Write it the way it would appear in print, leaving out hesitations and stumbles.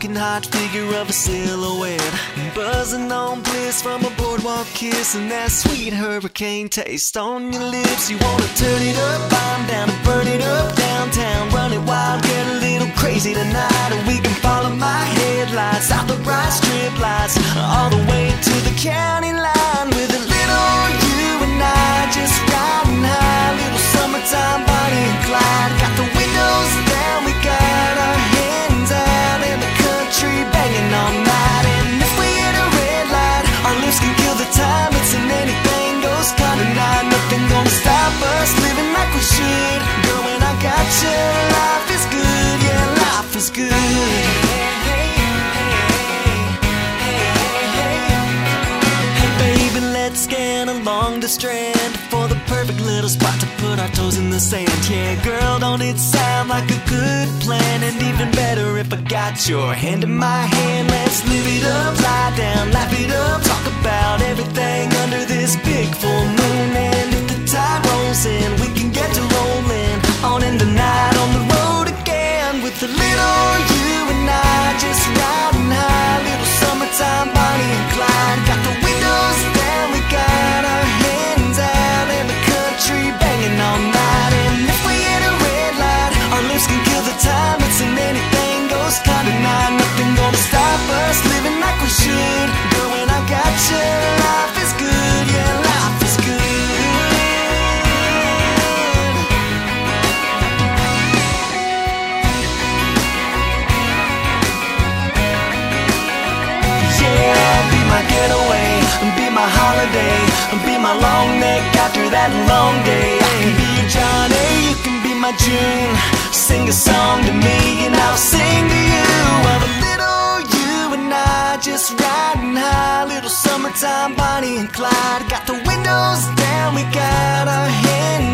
smoking hot figure of a silhouette, buzzing on bliss from a boardwalk kiss, and that sweet hurricane taste on your lips. You wanna turn it up, I'm down to burn it up downtown, run it wild, get a little crazy tonight, and we can follow my headlights out the bright strip lights all the way to the county line, with a little you and I just riding high, little summertime Bonnie and Clyde. Got the windows down, we got our hands out, and the country banging all night. And if we hit a red light, our lips can kill the time. It's an anything goes kind of night. Nothing gonna stop us living like we should. Girl, when I got you, life is good. Yeah, life is good. Let's get along the strand for the perfect little spot to put our toes in the sand. Yeah, girl, don't it sound like a good plan? And even better if I got your hand in my hand. Let's live it up, lie down, laugh it up, talk about everything under this big full moon. And if the tide rolls in, we can get to rolling on in the night on the road again, with a little you and I just riding high, little summertime Bonnie and Clyde. Got the windows down, we got our hands out, and the country banging all night. And if we hit a red light, our lips can kill the time. It's an anything goes kind of night. Nothing gonna stop us living like we should. Girl, when I got you, life is good. Yeah, life is good. Yeah, be my getaway, be my holiday, be my long neck after that long day. I can be your Johnny, you can be my June. Sing a song to me and I'll sing to you. Well, a little you and I just riding high, little summertime Bonnie and Clyde. Got the windows down, we got our hands